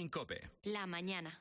en COPE. La mañana.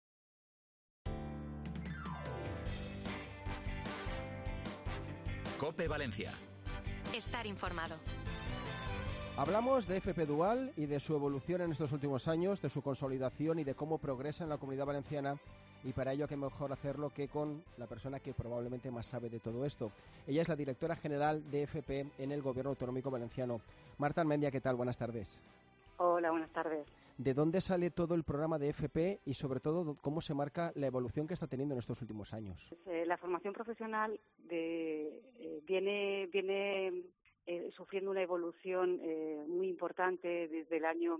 COPE Valencia. Estar informado. Hablamos de FP Dual y de su evolución en estos últimos años, de su consolidación y de cómo progresa en la Comunidad Valenciana, y para ello qué mejor hacerlo que con la persona que probablemente más sabe de todo esto. Ella es la directora general de FP en el Gobierno Autonómico Valenciano. Marta Armendia, ¿qué tal? Buenas tardes. Hola, buenas tardes. ¿De dónde sale todo el programa de FP y sobre todo cómo se marca la evolución que está teniendo en estos últimos años? La formación profesional viene sufriendo una evolución muy importante desde el año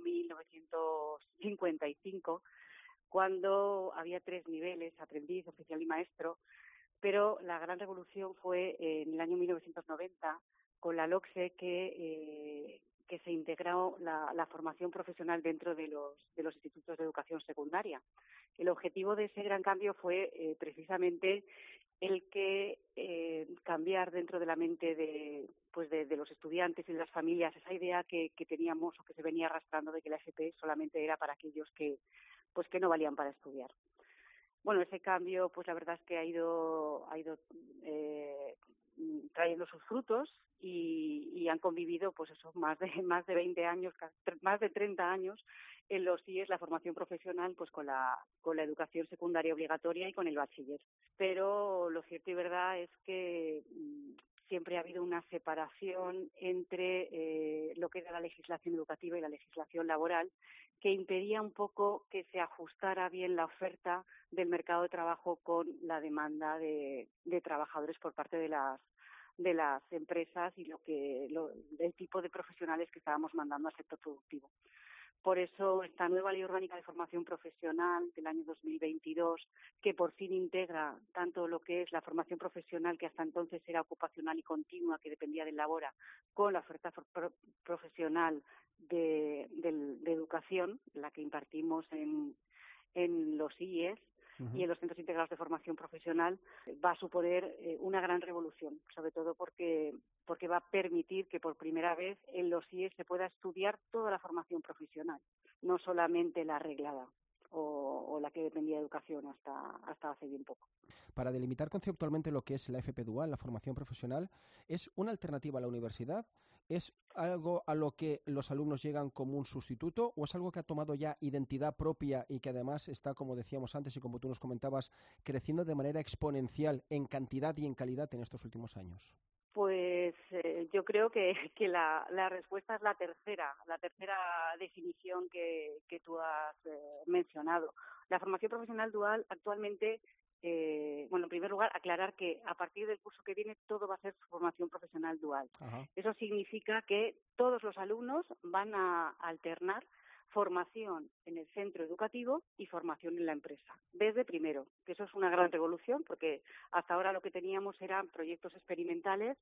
1955, cuando había 3 niveles, aprendiz, oficial y maestro, pero la gran revolución fue en el año 1990 con la LOCSE que se integró la formación profesional dentro de los institutos de educación secundaria. El objetivo de ese gran cambio fue precisamente el que cambiar dentro de la mente de los estudiantes y de las familias esa idea que teníamos o que se venía arrastrando de que la FP solamente era para aquellos que no valían para estudiar. Bueno, ese cambio, pues la verdad es que ha ido trayendo sus frutos y han convivido, pues eso, más de 20 años, más de 30 años en los CIES, la formación profesional, pues con la educación secundaria obligatoria y con el bachiller. Pero lo cierto y verdad es que siempre ha habido una separación entre lo que era la legislación educativa y la legislación laboral, que impedía un poco que se ajustara bien la oferta del mercado de trabajo con la demanda de trabajadores por parte de las empresas y el tipo de profesionales que estábamos mandando al sector productivo. Por eso esta nueva Ley Orgánica de Formación Profesional del año 2022, que por fin integra tanto lo que es la formación profesional, que hasta entonces era ocupacional y continua, que dependía del Labora, con la oferta profesional de educación, la que impartimos en los IES, y en los centros integrados de formación profesional, va a suponer una gran revolución, sobre todo porque va a permitir que por primera vez en los IES se pueda estudiar toda la formación profesional, no solamente la reglada o la que dependía de educación hasta hace bien poco. Para delimitar conceptualmente lo que es la FP Dual, la formación profesional, ¿es una alternativa a la universidad? ¿Es algo a lo que los alumnos llegan como un sustituto o es algo que ha tomado ya identidad propia y que además está, como decíamos antes y como tú nos comentabas, creciendo de manera exponencial en cantidad y en calidad en estos últimos años? Pues yo creo que la respuesta es la tercera definición que tú has mencionado. La formación profesional dual actualmente, en primer lugar, aclarar que a partir del curso que viene todo va a ser formación profesional dual. Ajá. Eso significa que todos los alumnos van a alternar formación en el centro educativo y formación en la empresa, desde primero, que eso es una gran revolución, porque hasta ahora lo que teníamos eran proyectos experimentales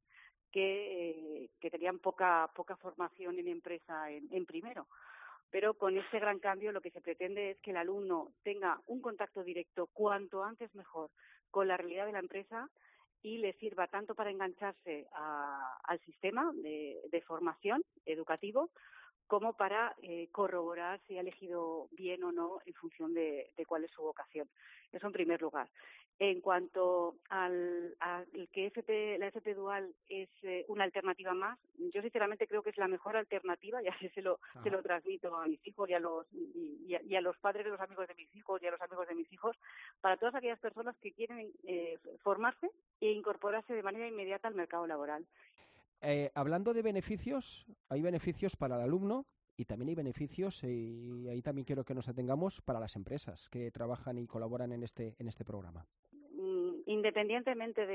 que tenían poca formación en empresa en primero. Pero con este gran cambio lo que se pretende es que el alumno tenga un contacto directo cuanto antes mejor con la realidad de la empresa y le sirva tanto para engancharse al sistema de formación educativo como para corroborar si ha elegido bien o no en función de cuál es su vocación. Eso en primer lugar. En cuanto al que la FP Dual es una alternativa más, yo sinceramente creo que es la mejor alternativa, y así se lo transmito a mis hijos y a los padres de los amigos de mis hijos y a los amigos de mis hijos, para todas aquellas personas que quieren formarse e incorporarse de manera inmediata al mercado laboral. Hablando de beneficios, hay beneficios para el alumno y también hay beneficios, y ahí también quiero que nos atengamos, para las empresas que trabajan y colaboran en este programa. Independientemente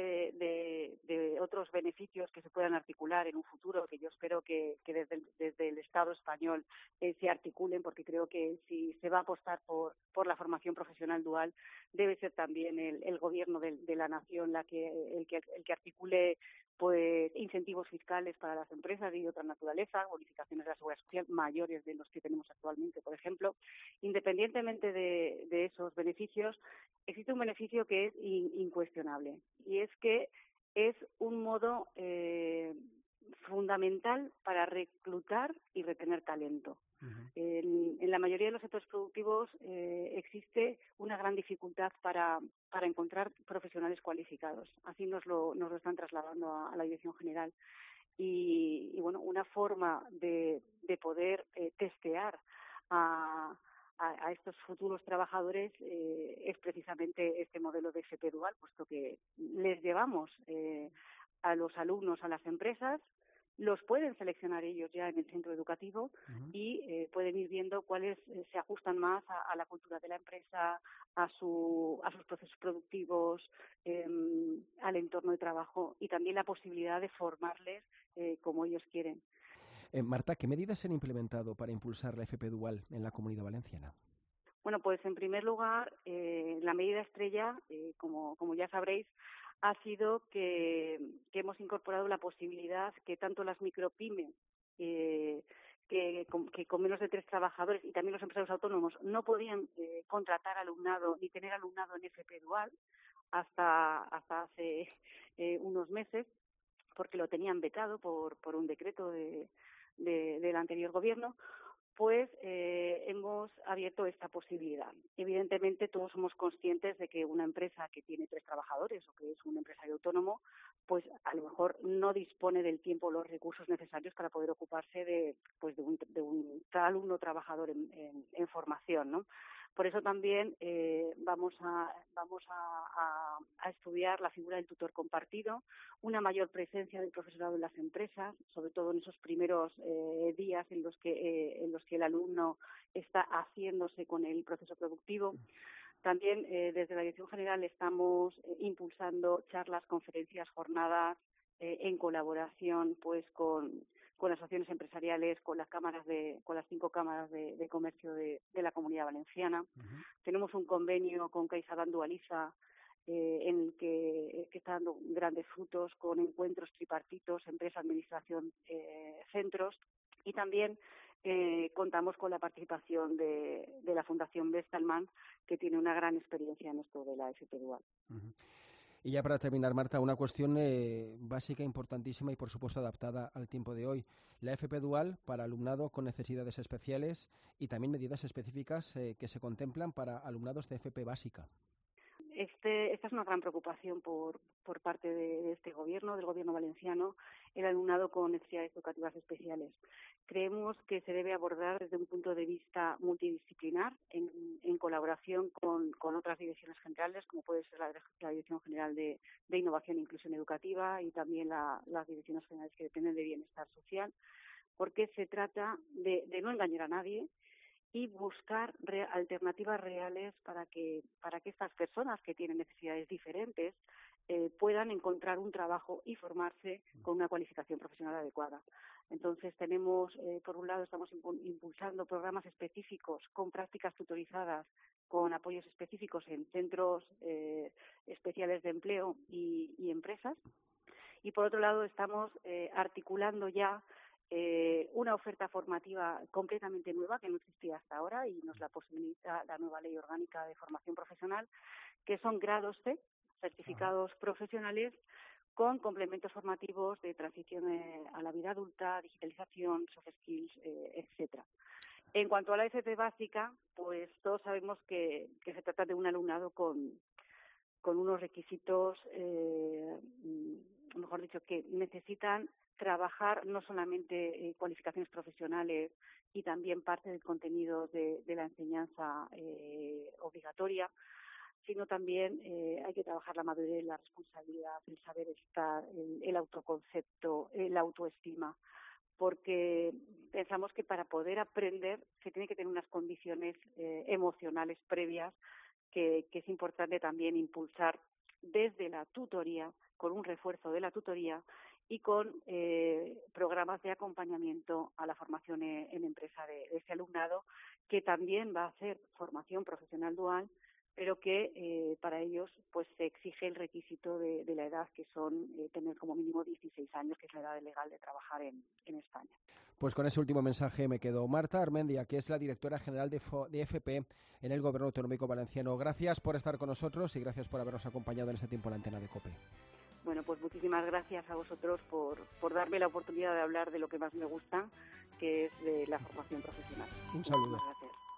de otros beneficios que se puedan articular en un futuro, que yo espero que desde el Estado español se articulen, porque creo que si se va a apostar por la formación profesional dual, debe ser también el Gobierno de la Nación el que articule pues incentivos fiscales para las empresas y de otra naturaleza, bonificaciones de la seguridad social mayores de los que tenemos actualmente, por ejemplo. Independientemente de esos beneficios, existe un beneficio que es incuestionable, y es que es un modo fundamental para reclutar y retener talento. En la mayoría de los sectores productivos existe una gran dificultad para encontrar profesionales cualificados. Así nos lo están trasladando a la Dirección General. Y bueno, una forma de poder testear a estos futuros trabajadores es precisamente este modelo de FP Dual, puesto que les llevamos a los alumnos a las empresas, los pueden seleccionar ellos ya en el centro educativo y pueden ir viendo cuáles se ajustan más a la cultura de la empresa, a sus procesos productivos, al entorno de trabajo y también la posibilidad de formarles como ellos quieren. Marta, ¿qué medidas se han implementado para impulsar la FP Dual en la Comunidad Valenciana? Bueno, pues en primer lugar, la medida estrella, como ya sabréis, ha sido que hemos incorporado la posibilidad que tanto las micropymes, que con menos de 3 trabajadores y también los empresarios autónomos no podían contratar alumnado ni tener alumnado en FP Dual hasta hace unos meses, porque lo tenían vetado por un decreto del anterior gobierno. Pues hemos abierto esta posibilidad. Evidentemente, todos somos conscientes de que una empresa que tiene 3 trabajadores o que es un empresario autónomo, pues a lo mejor no dispone del tiempo o los recursos necesarios para poder ocuparse de un alumno trabajador en formación, ¿no? Por eso también vamos a estudiar la figura del tutor compartido, una mayor presencia del profesorado en las empresas, sobre todo en esos primeros días en los que el alumno está haciéndose con el proceso productivo. También desde la Dirección General estamos impulsando charlas, conferencias, jornadas en colaboración pues con asociaciones empresariales, con las 5 cámaras de comercio de la Comunidad Valenciana. Tenemos un convenio con CaixaBank Dualiza en el que está dando grandes frutos, con encuentros tripartitos, empresa, administración, centros, y también contamos con la participación de la Fundación Bestalman, que tiene una gran experiencia en esto de la FP Dual. Y ya para terminar, Marta, una cuestión básica, importantísima y, por supuesto, adaptada al tiempo de hoy. La FP Dual para alumnado con necesidades especiales y también medidas específicas que se contemplan para alumnados de FP básica. Esta es una gran preocupación por parte de este gobierno, del gobierno valenciano, el alumnado con necesidades educativas especiales. Creemos que se debe abordar desde un punto de vista multidisciplinar, en colaboración con otras direcciones generales, como puede ser la Dirección General de Innovación e Inclusión Educativa y también las direcciones generales que dependen de Bienestar Social, porque se trata de no engañar a nadie y buscar alternativas reales para que estas personas que tienen necesidades diferentes puedan encontrar un trabajo y formarse con una cualificación profesional adecuada. Entonces por un lado, estamos impulsando programas específicos con prácticas tutorizadas, con apoyos específicos en centros especiales de empleo y empresas. Y por otro lado, estamos articulando ya una oferta formativa completamente nueva que no existía hasta ahora y nos la posibilita la nueva Ley Orgánica de Formación Profesional, que son grados C, certificados profesionales con complementos formativos de transición a la vida adulta, digitalización, soft skills, etcétera. En cuanto a la FP básica, pues todos sabemos que se trata de un alumnado con unos requisitos, mejor dicho, que necesitan trabajar no solamente cualificaciones profesionales y también parte del contenido de la enseñanza obligatoria, sino también hay que trabajar la madurez, la responsabilidad, el saber estar, el autoconcepto, la autoestima, porque pensamos que para poder aprender se tiene que tener unas condiciones emocionales previas que es importante también impulsar desde la tutoría, con un refuerzo de la tutoría y con programas de acompañamiento a la formación en empresa de ese alumnado, que también va a hacer formación profesional dual, pero que para ellos pues se exige el requisito de la edad, que son tener como mínimo 16 años, que es la edad legal de trabajar en España. Pues con ese último mensaje me quedo. Marta Armendia, que es la directora general de FP en el Gobierno Autonómico Valenciano. Gracias por estar con nosotros y gracias por habernos acompañado en este tiempo en la antena de COPE. Bueno, pues muchísimas gracias a vosotros por darme la oportunidad de hablar de lo que más me gusta, que es de la formación profesional. Un saludo. Muchas gracias.